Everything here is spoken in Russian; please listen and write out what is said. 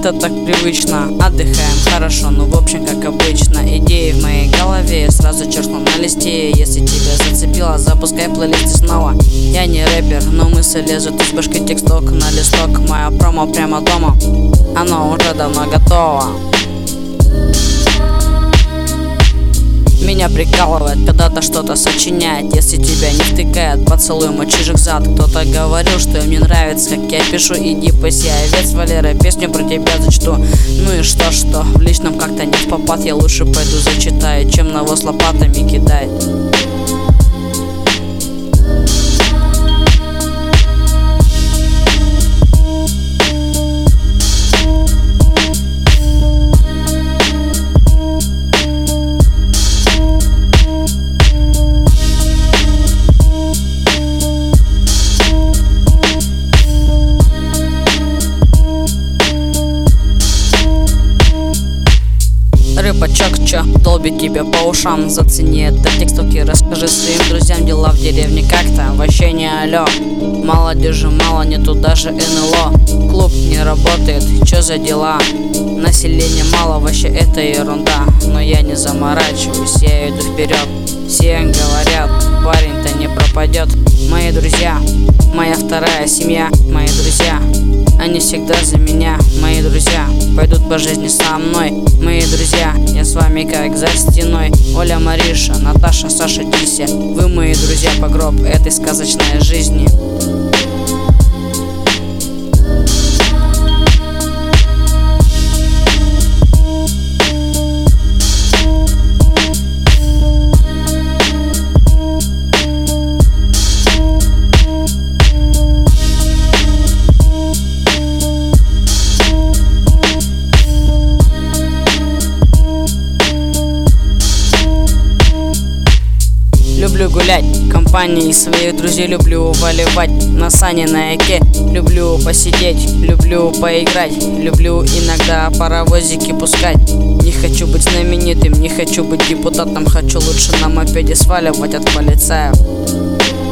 это так привычно. Отдыхаем хорошо, ну в общем как обычно. Идеи в моей голове сразу черкну на листе. Если тебя зацепило, запускай плейлист снова. Я не рэпер, но мысли лезут из башки, тексток на листок. Моя промо прямо дома, оно уже давно готово. Меня прикалывает когда-то что-то сочинять. Если тебя не втыкает, поцелуй мой чижик зад. Кто-то говорил, что мне нравится, как я пишу. Иди паси овец, Валера, песню про тебя зачту. Ну и что, в личном как-то не в попад. Я лучше пойду зачитаю, чем навоз лопатами кидать. Рыбачок, чё, долбит тебя по ушам. Зацени это тексток и расскажи своим друзьям. Дела в деревне как-то, вообще не алё. Молодежи мало, нету даже НЛО. Клуб не работает, чё за дела? Населения мало, вообще это ерунда. Но я не заморачиваюсь, я иду вперед. Все говорят, парень-то не пропадет. Мои друзья, моя вторая семья. Мои друзья, они всегда за меня. Мои друзья пойдут по жизни со мной. Мои друзья, я с вами как за стеной. Оля, Мариша, Наташа, Саша, Дися. Вы мои друзья по гроб этой сказочной жизни. Люблю гулять, компании своих друзей люблю выливать. На сане на оке люблю посидеть, люблю поиграть. Люблю иногда паровозики пускать. Не хочу быть знаменитым, не хочу быть депутатом. Хочу лучше на мопеде сваливать от полицаев.